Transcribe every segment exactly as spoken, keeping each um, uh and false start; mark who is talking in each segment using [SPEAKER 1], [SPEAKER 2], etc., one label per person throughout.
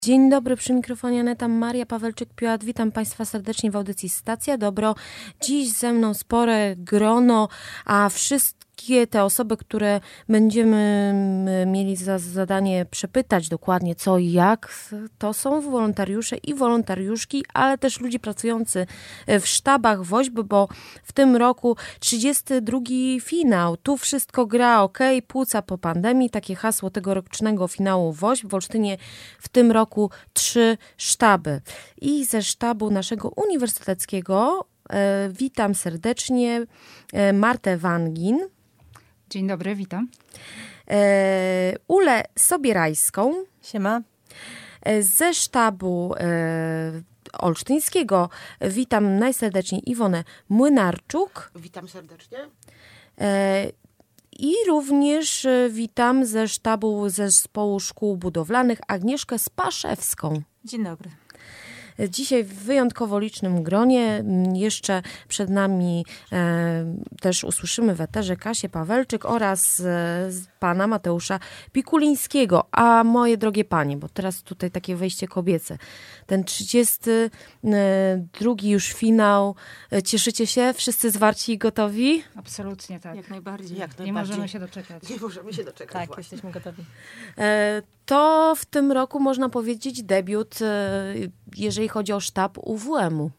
[SPEAKER 1] Dzień dobry, przy mikrofonie Aneta Maria Pawelczyk-Piłat. Witam Państwa serdecznie w audycji Stacja Dobro. Dziś ze mną spore grono, a wszystkie te osoby, które będziemy mieli za zadanie przepytać dokładnie co i jak, to są wolontariusze i wolontariuszki, ale też ludzie pracujący w sztabach WOŚP, bo w tym roku trzydziesty drugi finał. Tu wszystko gra ok, płuca po pandemii. Takie hasło tegorocznego finału WOŚP. W Olsztynie w tym roku trzy sztaby. I ze sztabu naszego uniwersyteckiego e, witam serdecznie e, Martę Wangin.
[SPEAKER 2] Dzień dobry, witam.
[SPEAKER 1] E, Ulę Sobierajską.
[SPEAKER 3] Siema.
[SPEAKER 1] E, ze sztabu e, olsztyńskiego witam najserdeczniej Iwonę Młynarczuk.
[SPEAKER 4] Witam serdecznie.
[SPEAKER 1] E, I również witam ze sztabu Zespołu Szkół Budowlanych Agnieszkę Spaszewską.
[SPEAKER 3] Dzień dobry.
[SPEAKER 1] Dzisiaj w wyjątkowo licznym gronie. Jeszcze przed nami e, też usłyszymy w eterze Kasię Pawelczyk oraz e, pana Mateusza Pikulińskiego. A moje drogie panie, bo teraz tutaj takie wejście kobiece. Ten trzydziesty drugi już finał. Cieszycie się? Wszyscy zwarci i gotowi?
[SPEAKER 2] Absolutnie tak.
[SPEAKER 3] Jak najbardziej.
[SPEAKER 4] Jak
[SPEAKER 2] Nie
[SPEAKER 4] najbardziej.
[SPEAKER 2] możemy się doczekać.
[SPEAKER 4] Nie możemy się doczekać.
[SPEAKER 3] Tak,
[SPEAKER 4] właśnie.
[SPEAKER 3] jesteśmy gotowi.
[SPEAKER 1] E, to w tym roku można powiedzieć debiut, e, jeżeli chodzi o sztab U W M-u.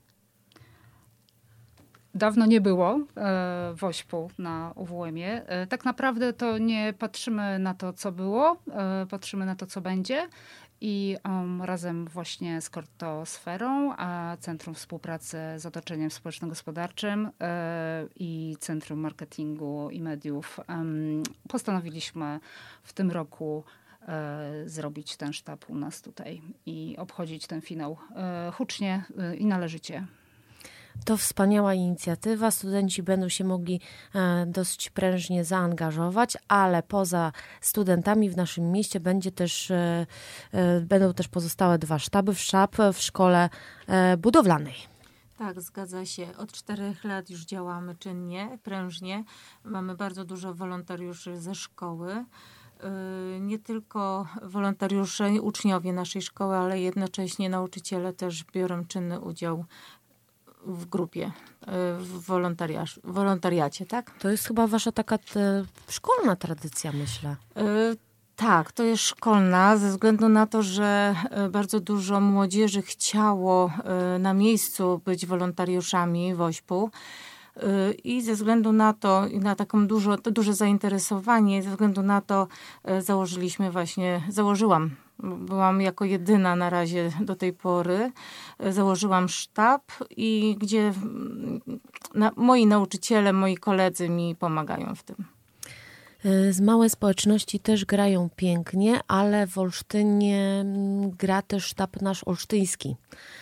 [SPEAKER 2] Dawno nie było e, WOŚP-u na U W M-ie. E, tak naprawdę to nie patrzymy na to, co było, e, patrzymy na to, co będzie. I um, razem właśnie z Kortosferą, a Centrum Współpracy z Otoczeniem Społeczno-Gospodarczym e, i Centrum Marketingu i Mediów um, postanowiliśmy w tym roku e, zrobić ten sztab u nas tutaj i obchodzić ten finał e, hucznie e, i należycie.
[SPEAKER 1] To wspaniała inicjatywa. Studenci będą się mogli e, dosyć prężnie zaangażować, ale poza studentami w naszym mieście będzie też, e, e, będą też pozostałe dwa sztaby. Sztab w szkole e, budowlanej.
[SPEAKER 3] Tak, zgadza się. Od czterech lat już działamy czynnie, prężnie. Mamy bardzo dużo wolontariuszy ze szkoły. Nie tylko wolontariusze, uczniowie naszej szkoły, ale jednocześnie nauczyciele też biorą czynny udział w grupie, w wolontariasz, wolontariacie, tak?
[SPEAKER 1] To jest chyba wasza taka te, szkolna tradycja, myślę.
[SPEAKER 3] Y, tak, to jest szkolna, ze względu na to, że bardzo dużo młodzieży chciało y, na miejscu być wolontariuszami WOŚP-u. Y, I ze względu na to, i na taką dużo, to duże zainteresowanie, ze względu na to y, założyliśmy właśnie, założyłam Byłam jako jedyna na razie do tej pory. Założyłam sztab i gdzie na, moi nauczyciele, moi koledzy mi pomagają w tym.
[SPEAKER 1] Z małe społeczności też grają pięknie, ale w Olsztynie gra też sztab nasz olsztyński,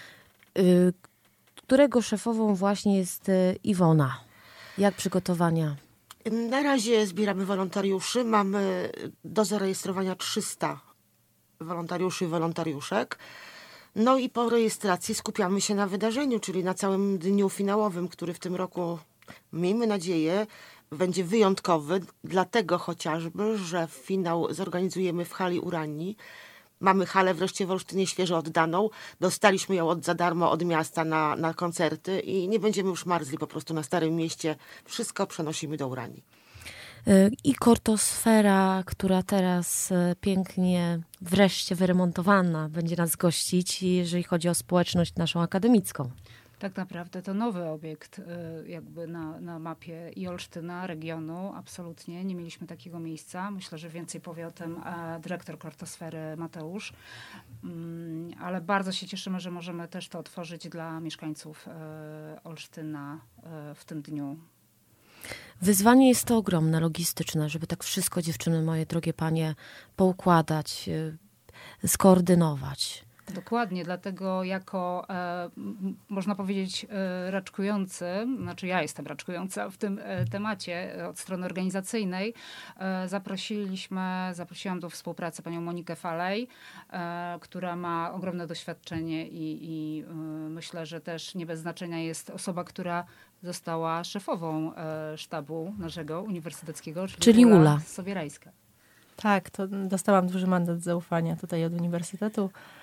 [SPEAKER 1] którego szefową właśnie jest Iwona. Jak przygotowania?
[SPEAKER 4] Na razie zbieramy wolontariuszy. Mamy do zarejestrowania trzysta wolontariuszy i wolontariuszek. No i po rejestracji skupiamy się na wydarzeniu, czyli na całym dniu finałowym, który w tym roku, miejmy nadzieję, będzie wyjątkowy, dlatego chociażby, że finał zorganizujemy w hali Uranii. Mamy halę wreszcie w Olsztynie świeżo oddaną. Dostaliśmy ją od za darmo od miasta na, na koncerty i nie będziemy już marzli po prostu na Starym Mieście. Wszystko przenosimy do Uranii.
[SPEAKER 1] I Kortosfera, która teraz pięknie, wreszcie wyremontowana, będzie nas gościć, jeżeli chodzi o społeczność naszą akademicką.
[SPEAKER 2] Tak naprawdę to nowy obiekt jakby na, na mapie i Olsztyna, regionu. Absolutnie nie mieliśmy takiego miejsca. Myślę, że więcej powie o tym dyrektor Kortosfery Mateusz. Ale bardzo się cieszymy, że możemy też to otworzyć dla mieszkańców Olsztyna w tym dniu.
[SPEAKER 1] Wyzwanie jest to ogromne, logistyczne, żeby tak wszystko, dziewczyny moje, drogie panie, poukładać, skoordynować.
[SPEAKER 2] Dokładnie, dlatego jako, e, można powiedzieć, e, raczkujący, znaczy ja jestem raczkująca w tym e, temacie e, od strony organizacyjnej, e, zaprosiliśmy, zaprosiłam do współpracy panią Monikę Falej, e, która ma ogromne doświadczenie i, i e, myślę, że też nie bez znaczenia jest osoba, która została szefową e, sztabu naszego uniwersyteckiego, czyli,
[SPEAKER 1] czyli Ula,
[SPEAKER 2] Ula Sobierajska.
[SPEAKER 5] Tak, to dostałam duży mandat zaufania tutaj od uniwersytetu.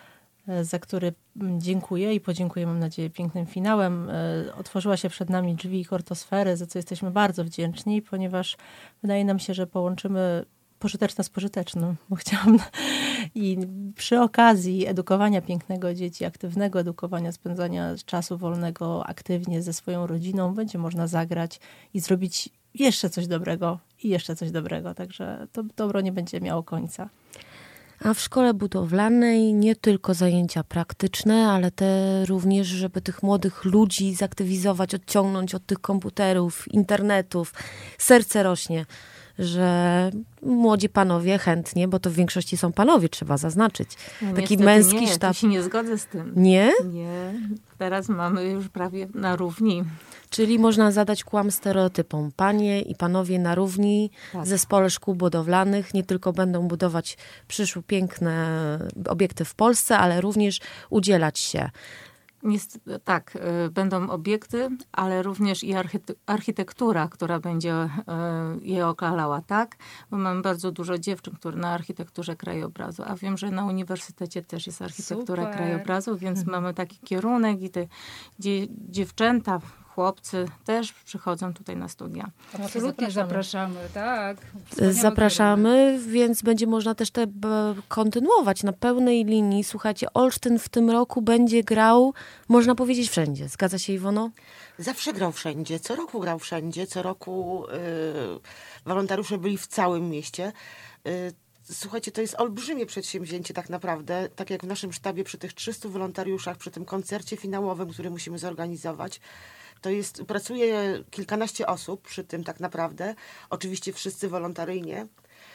[SPEAKER 5] za który dziękuję i podziękuję, mam nadzieję, pięknym finałem. Otworzyła się przed nami drzwi Hortosfery, za co jesteśmy bardzo wdzięczni, ponieważ wydaje nam się, że połączymy pożyteczne z pożytecznym, bo chciałam i przy okazji edukowania pięknego dzieci, aktywnego edukowania, spędzania czasu wolnego aktywnie ze swoją rodziną, będzie można zagrać i zrobić jeszcze coś dobrego i jeszcze coś dobrego. Także to dobro nie będzie miało końca.
[SPEAKER 1] A w szkole budowlanej nie tylko zajęcia praktyczne, ale te również, żeby tych młodych ludzi zaktywizować, odciągnąć od tych komputerów, internetów. Serce rośnie, że młodzi panowie chętnie, bo to w większości są panowie, trzeba zaznaczyć.
[SPEAKER 3] No,
[SPEAKER 1] Taki męski
[SPEAKER 3] nie,
[SPEAKER 1] sztab.
[SPEAKER 3] Ja się nie zgodzę z tym.
[SPEAKER 1] Nie?
[SPEAKER 3] Nie. Teraz mamy już prawie na równi.
[SPEAKER 1] Czyli można zadać kłam stereotypom. Panie i panowie na równi
[SPEAKER 3] Tak.
[SPEAKER 1] w zespole szkół budowlanych nie tylko będą budować przyszłe piękne obiekty w Polsce, ale również udzielać się.
[SPEAKER 3] Jest, tak, y, będą obiekty, ale również i archite- architektura, która będzie y, je okalała, tak? Bo mamy bardzo dużo dziewczyn, które na architekturze krajobrazu, a wiem, że na uniwersytecie też jest architektura
[SPEAKER 2] Super.
[SPEAKER 3] krajobrazu, więc mamy taki kierunek i te dzie- dziewczęta, chłopcy też przychodzą tutaj na studia.
[SPEAKER 2] Absolutnie zapraszamy, tak. Wspaniały
[SPEAKER 1] Zapraszamy, więc będzie można też te b- kontynuować na pełnej linii. Słuchajcie, Olsztyn w tym roku będzie grał, można powiedzieć, wszędzie. Zgadza się, Iwono?
[SPEAKER 4] Zawsze grał wszędzie, co roku grał wszędzie, co roku y, wolontariusze byli w całym mieście. Y, Słuchajcie, to jest olbrzymie przedsięwzięcie tak naprawdę, tak jak w naszym sztabie przy tych trzystu wolontariuszach, przy tym koncercie finałowym, który musimy zorganizować. To jest, pracuje kilkanaście osób przy tym tak naprawdę, oczywiście wszyscy wolontaryjnie.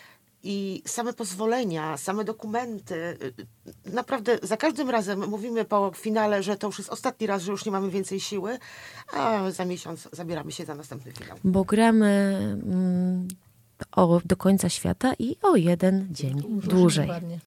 [SPEAKER 4] I same pozwolenia, same dokumenty, naprawdę za każdym razem mówimy po finale, że to już jest ostatni raz, że już nie mamy więcej siły, a za miesiąc zabieramy się za następny finał.
[SPEAKER 1] Bo gramy mm, o, do końca świata i o jeden dzień dłużej.
[SPEAKER 5] Dokładnie.